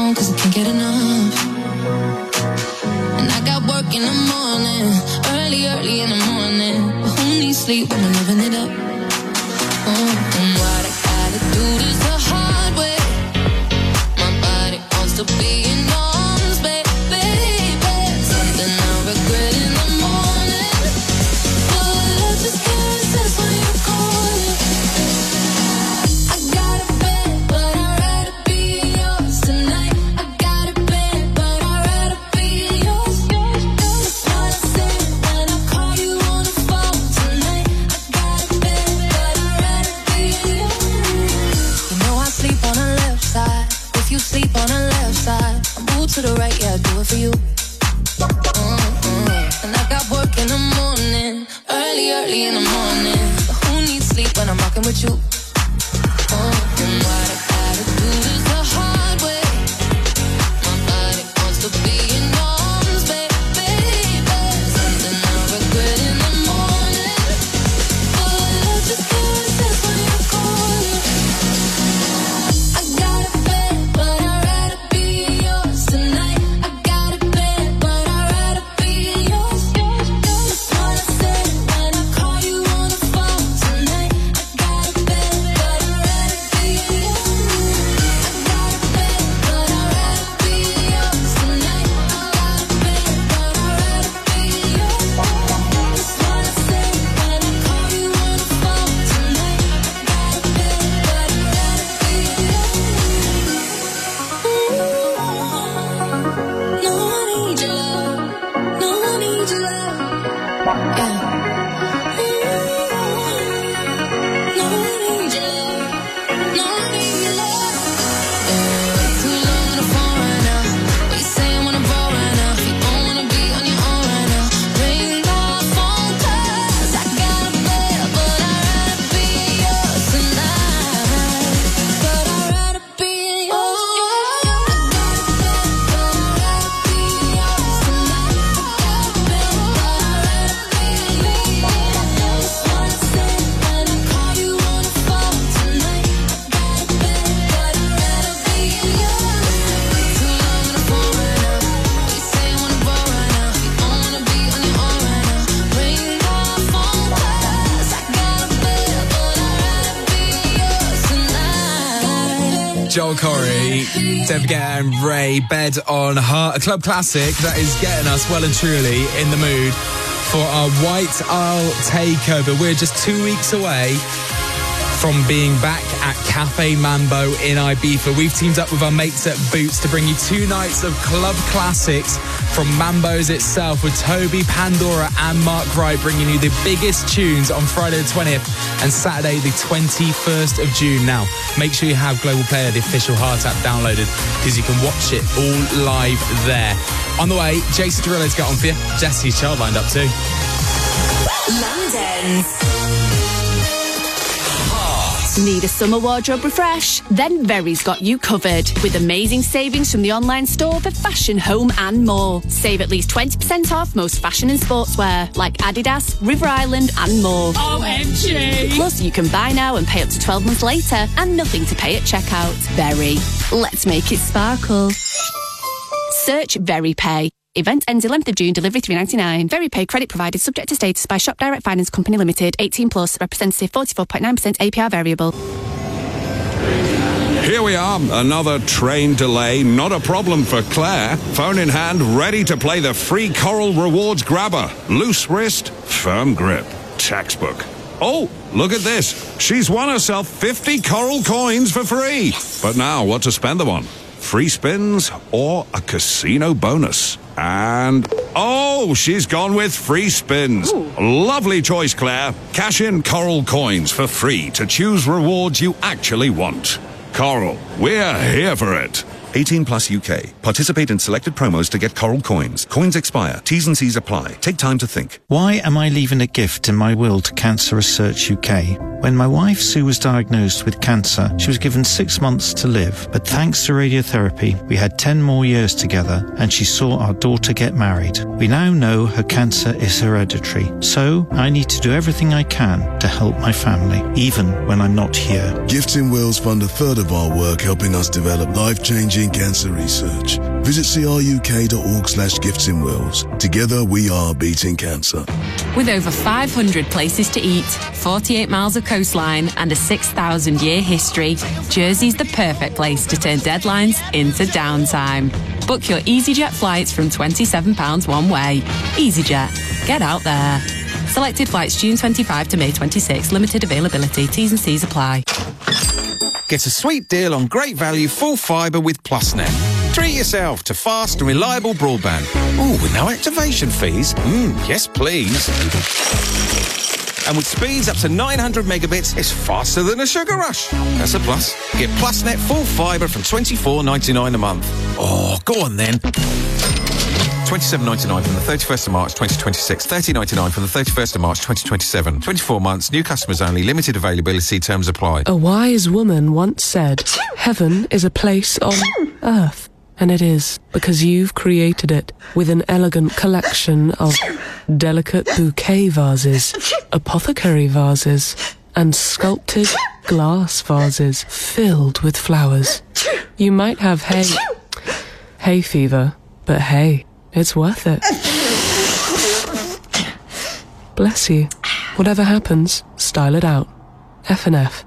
on, cause I can't get enough. And I got work in the morning, early in the morning. But who needs sleep when we're living it up? And what I gotta do this the hard way. My body wants to be in arms, baby. Something I regret in the morning. But love just can't resist when you call it. I got a bed, but I'd rather be yours tonight. I got a bed, but I'd rather be yours. That's what I said when I call you on the phone tonight. I got a bed, but I'd rather be yours. You know I sleep on the left side. If you sleep on the left side, I move to the right, yeah, I do it for you. And I got work in the morning, early in the morning. But who needs sleep when I'm rocking with you? And what I gotta do is the hard way. My body wants to be in arms, baby. Something I regret in the morning. But love just can't resist when you call it. I got a bed, but I'd rather be yours tonight. I got a bed, but I'd rather be yours. That's what I said when I call you on the phone tonight. I got a bed, but I'd rather be yours. I got a bed, but I'd rather be yours tonight. I got a bed, but I'd rather be yours. That's what I said when I call you on the phone tonight. I got a bed, but I'd rather be yours. No, I need your love. No, I need your love. Yeah. No, I need your love. No, I need your love. Too long on the phone right now. What you saying when I'm bored right now? You don't wanna be on your own right now. Ring my phone 'cause I got a bed, but I'd rather be yours tonight. But I'd rather be yours. I got a bed, but I'd rather be yours tonight. I got a bed, but I'd rather be yours. That's what I said when I call you on the phone tonight. I got a bed, but I'd rather be yours. Too long on the phone right now. What you saying when I'm bored right now? You don't wanna be on your own right now. Ring my phone 'cause I got a bed, but I'd rather be yours tonight. Joel Corey, David Guetta and Ray, Bed on Heart, a club classic that is getting us well and truly in the mood for our White Isle takeover. We're just 2 weeks away from being back at Cafe Mambo in Ibiza. We've teamed up with our mates at Boots to bring you 2 nights of club classics from Mambo's itself, with Toby, Pandora and Mark Wright bringing you the biggest tunes on Friday the 20th and Saturday the 21st of June. Now, make sure you have Global Player, the official Heart app, downloaded, because you can watch it all live there. On the way, Jason Derulo's got on for you. Jesse's Child lined up too. London's Need a summer wardrobe refresh? Then Very's got you covered with amazing savings from the online store for fashion, home and more. Save at least 20% off most fashion and sportswear like Adidas, River Island and more. OMG! Plus you can buy now and pay up to 12 months later and nothing to pay at checkout. Very. Let's make it sparkle. Search Very Pay. Event ends 11th of June, delivery $3.99. Very Pay credit provided subject to status by Shop Direct Finance Company Limited, 18 plus, representative 44.9% APR variable. Here we are, another train delay, not a problem for Claire. Phone in hand, ready to play the free Coral Rewards grabber. Loose wrist, firm grip. Textbook. Oh, look at this. She's won herself 50 Coral coins for free. But now, what to spend them on? Free spins or a casino bonus? And, oh, she's gone with free spins. Ooh. Lovely choice, Claire. Cash in Coral coins for free to choose rewards you actually want. Coral, we're here for it. 18 plus UK. Participate in selected promos to get Coral coins. Coins expire. T's and C's apply. Take time to think. Why am I leaving a gift in my will to Cancer Research UK? When my wife Sue was diagnosed with cancer, she was given 6 months to live. But thanks to radiotherapy, we had 10 more years together and she saw our daughter get married. We now know her cancer is hereditary. So I need to do everything I can to help my family, even when I'm not here. Gifts in Wills fund a third of our work helping us develop life-changing Beating Cancer Research. Visit cruk.org/gifts-in-wills. Together we are beating cancer. With over 500 places to eat, 48 miles of coastline and a 6,000-year history, Jersey's the perfect place to turn deadlines into downtime. Book your EasyJet flights from £27 one way. EasyJet. Get out there. Selected flights June 25 to May 26. Limited availability. T's and C's apply. Get a sweet deal on great value full fibre with PlusNet. Treat yourself to fast and reliable broadband. Ooh, with no activation fees. Yes, please. And with speeds up to 900 megabits, it's faster than a sugar rush. That's a plus. Get PlusNet full fibre from $24.99 a month. Oh, go on then. $27.99 from the 31st of March 2026, $30.99 from the 31st of March 2027. 24 months, new customers only, limited availability, terms apply. A wise woman once said, heaven is a place on earth. And it is, because you've created it with an elegant collection of delicate bouquet vases, apothecary vases, and sculpted glass vases filled with flowers. You might have hay fever, but hey, it's worth it. Bless you. Whatever happens, style it out. F&F.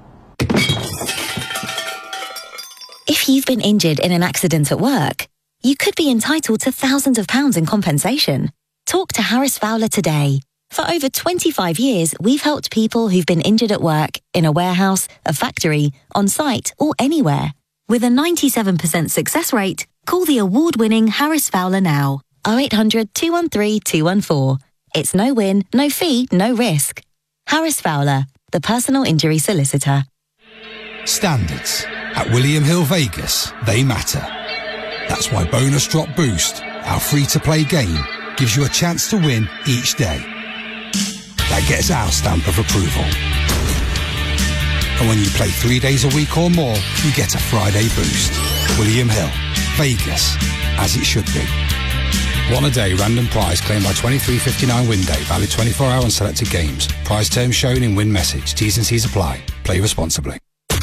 If you've been injured in an accident at work, you could be entitled to thousands of pounds in compensation. Talk to Harris Fowler today. For over 25 years, we've helped people who've been injured at work, in a warehouse, a factory, on site, or anywhere. With a 97% success rate, call the award-winning Harris Fowler now. 0800 213 214. It's no win, no fee, no risk. Harris Fowler, the personal injury solicitor. Standards. At William Hill Vegas, they matter. That's why Bonus Drop Boost, our free-to-play game, gives you a chance to win each day. That gets our stamp of approval. And when you play 3 days a week or more, you get a Friday boost. William Hill, Vegas, as it should be. One a day random prize claimed by 23.59 win day, valid 24 hour on selected games. Prize terms shown in win message. T's and C's apply. Play responsibly.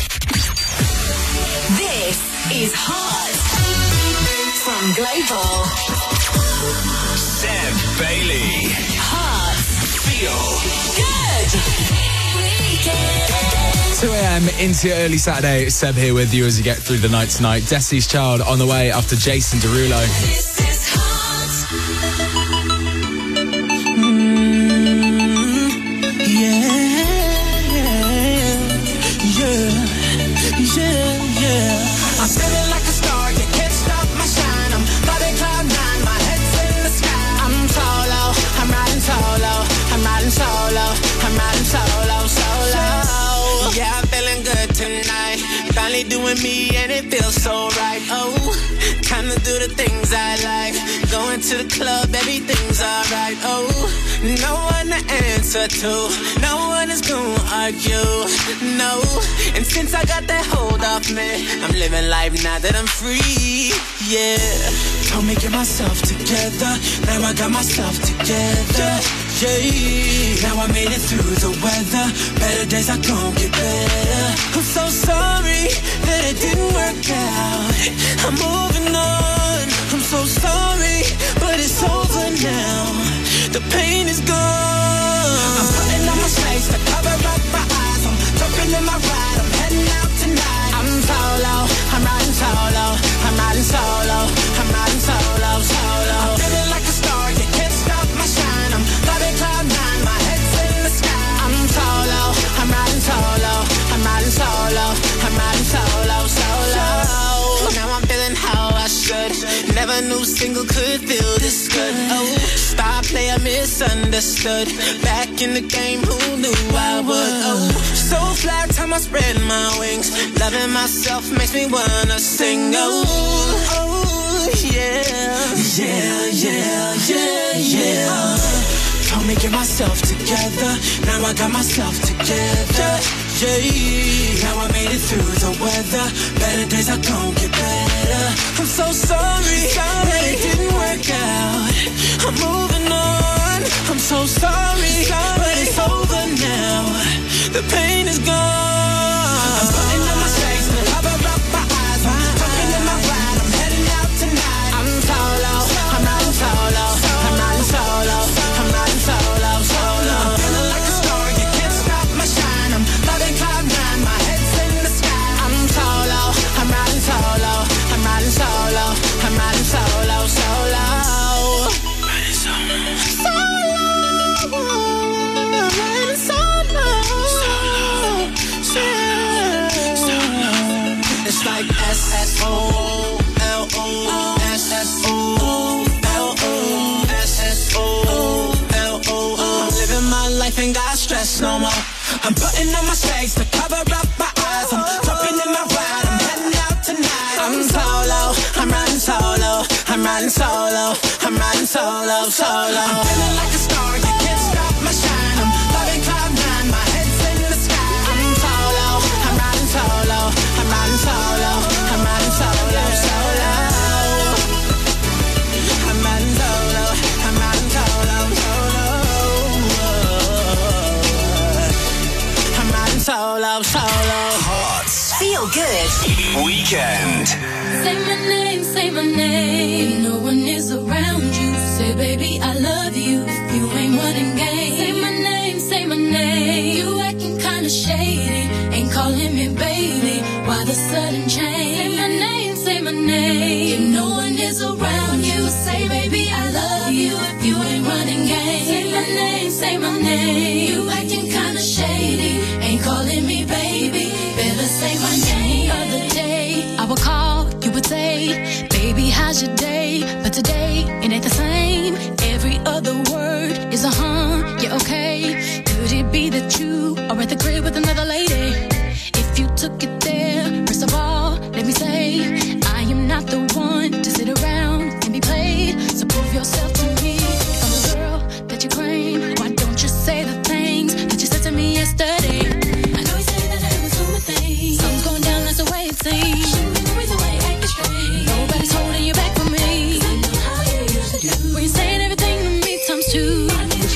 This is Hot from Global. Seb Bailey. Hot. Feel good. 2 a.m. into your early Saturday. It's Seb here with you as you get through the night tonight. Destiny's Child on the way after Jason Derulo. This is Hot. I'm feeling like a star, you can't stop my shine. I'm floating cloud nine, my head's in the sky. I'm solo, I'm riding solo, I'm riding solo, I'm riding solo, solo. Yeah, I'm feeling good tonight. Finally doing me and it feels so right. Oh, time to do the things I like. Going to the club, everything's alright. Oh, no one to answer to, no one is gonna argue. No, and since I got that hold off me, I'm living life now that I'm free. Yeah, told me get myself together. Now I got myself together. Yeah, now I made it through the weather. Better days are gonna get better. I'm so sorry that it didn't work out. I'm moving on. I'm so sorry, but it's over now. The pain is gone. I'm putting on my shades to cover up my eyes. I'm jumping in my ride. I'm heading out tonight. I'm solo. I'm riding solo. I'm riding solo. I'm riding solo, solo. I'm feeling like a star. You can't stop my shine. I'm floating cloud nine. My head's in the sky. I'm solo. I'm riding solo. I'm riding solo. I'm riding solo, solo. Now I'm feeling how I should. Never knew single could feel this good. Oh, star player misunderstood. Back in the game, who knew I would? Oh, so fly, time I spread my wings. Loving myself makes me wanna sing. Oh, oh, yeah. Yeah, yeah, yeah, yeah. Told me get myself together. Now I got myself together. Yeah, now I made it through the weather. Better days are gonna get better. I'm so sorry that it didn't work out. I'm moving on. I'm so sorry, but it's over now. The pain is gone. I'm putting on my shades to cover up my eyes. I'm jumping in my ride. I'm S-S-O-L-O. I'm living my life, ain't got stress no more. I'm putting on my shades to cover up my eyes. I'm jumping in my ride, I'm heading out tonight. I'm solo, I'm riding solo. I'm riding solo, I'm riding solo, solo. I'm feeling like a star, you can't stop my shine. I'm loving cloud nine, my head's in the sky. I'm solo, I'm riding solo. I'm riding solo, I'm riding solo, solo. I'm riding solo, I'm riding solo, solo. I'm riding solo, solo. Hearts. Feel good. Weekend. Say my name. No one is around you. Say, baby, I love you. If you ain't running game. Say my name. You acting kinda shady. Ain't calling me baby. Why the sudden change? Say my name. If no one is around you. Say, baby, I love you. If you ain't running game. Say my name. You acting kinda shady. Ain't calling me baby. Better say my name. The other day, I would call, you would say, baby, how's your day? But today, it ain't the same. Every other word is a yeah, okay. Could it be that you are at the crib with another lady? If you took it there, first of all, let me say, I am not the one to sit around and be played. So prove yourself to me. If I'm the girl that you claim, why don't you say the things that you said to me yesterday? I know you said that I was doing my thing. Something's going down, that's the way it seems. Nobody's holding you back from me. When you're saying everything to me times two.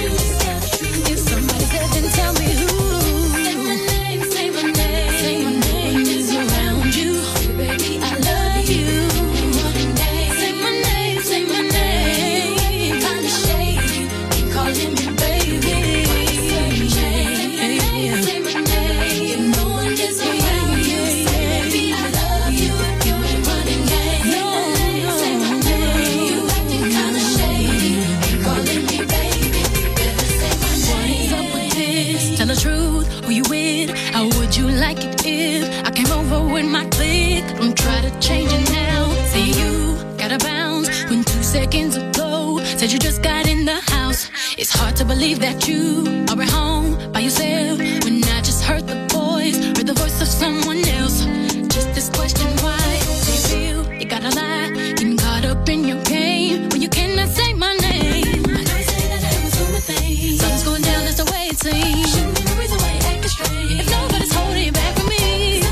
If somebody said, then tell me who. Say my name, say my name. Say my name is around you. Baby, I love you. Say my name, say my name. Kinda shady, ain't calling me baby. Say my name, say my name. If no one is around you, say baby, I love you. You ain't running game. Say my name. You acting kinda shady, ain't calling me baby. Better say my name. What's up with this? Tell the truth, who you with? How would you like it if I came over with my clique? Don't try to change it now. Say you gotta bounce when 2 seconds ago said you just got in the house. It's hard to believe that you are at home by yourself when I just heard the voice, heard the voice of someone else. Just this question, why do you feel you gotta lie? Getting caught up in your game when you cannot say my name. I know you say that I was doing my thing. Something's going down, that's the way it seems. If nobody's holding you back from me,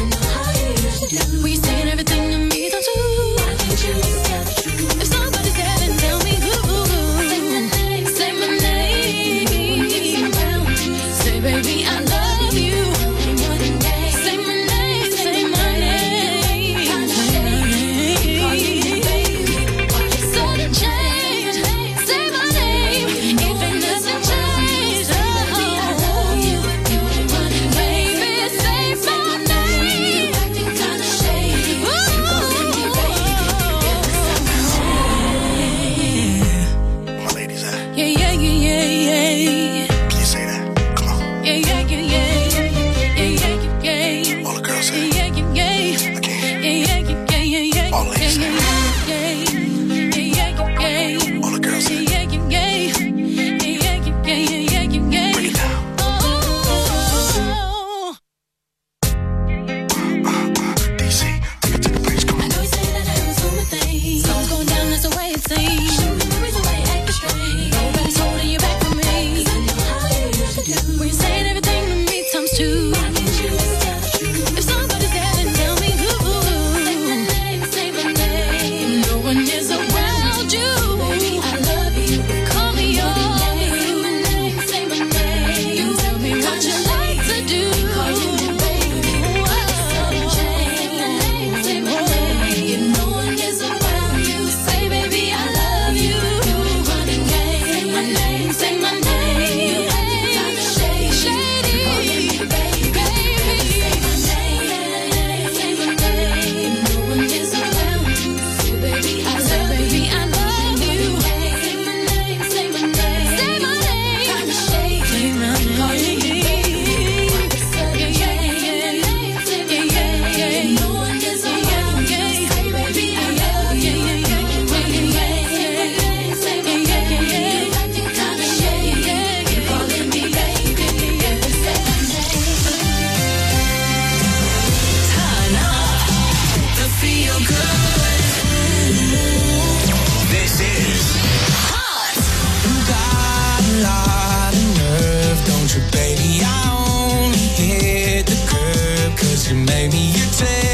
when you're saying everything to me, don't you? If somebody's there, then tell me who. Say my name. Say, baby, I love you. Say my name. take